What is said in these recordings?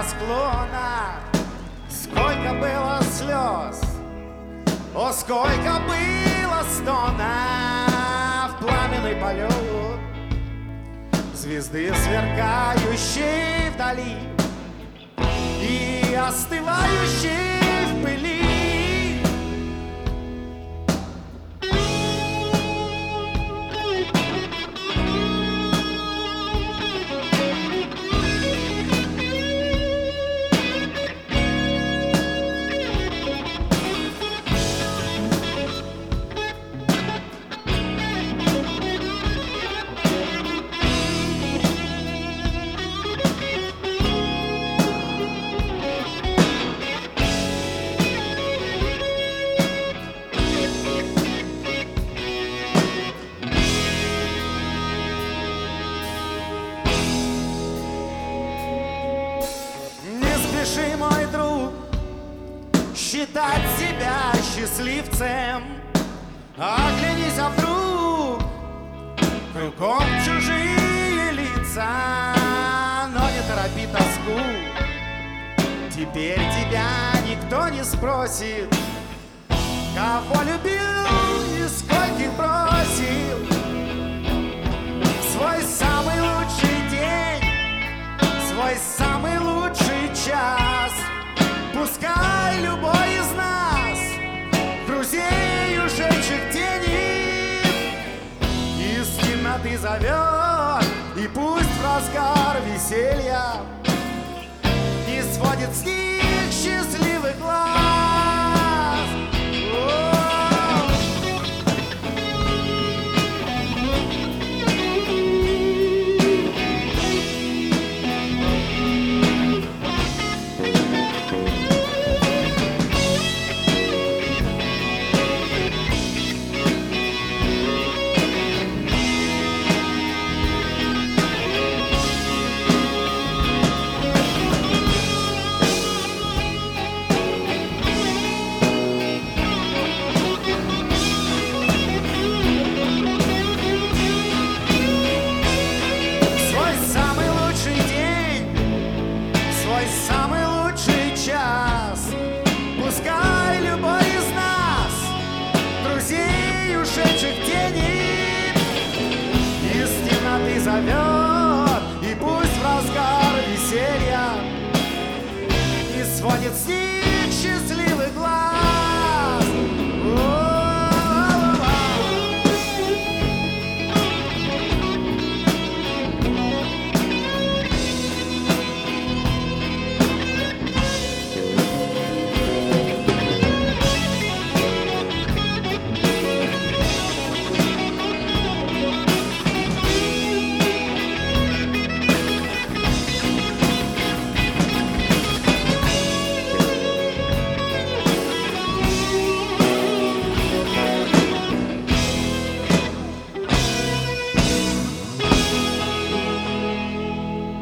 небосклона. Сколько было слез, о, сколько было стона в пламенный полет звезды, сверкающей вдали и остывающей в пыли. Мой друг, считать себя счастливцем, оглянись, а вдруг кругом чужие лица. Но не торопи тоску, теперь тебя никто не спросит, кого любил и скольких бросил. В свой самый лучший день, свой самый лучший час, пускай любой из нас друзей ушедших теней из темноты зовет, и пусть в разгар веселья не сводит с них счастливых глаз. Самый лучший час, пускай любой из нас друзей ушедших теней из темноты зовет, и пусть в разгар веселья не сводит с них счастливый глаз.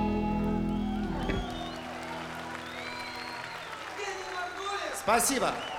Спасибо.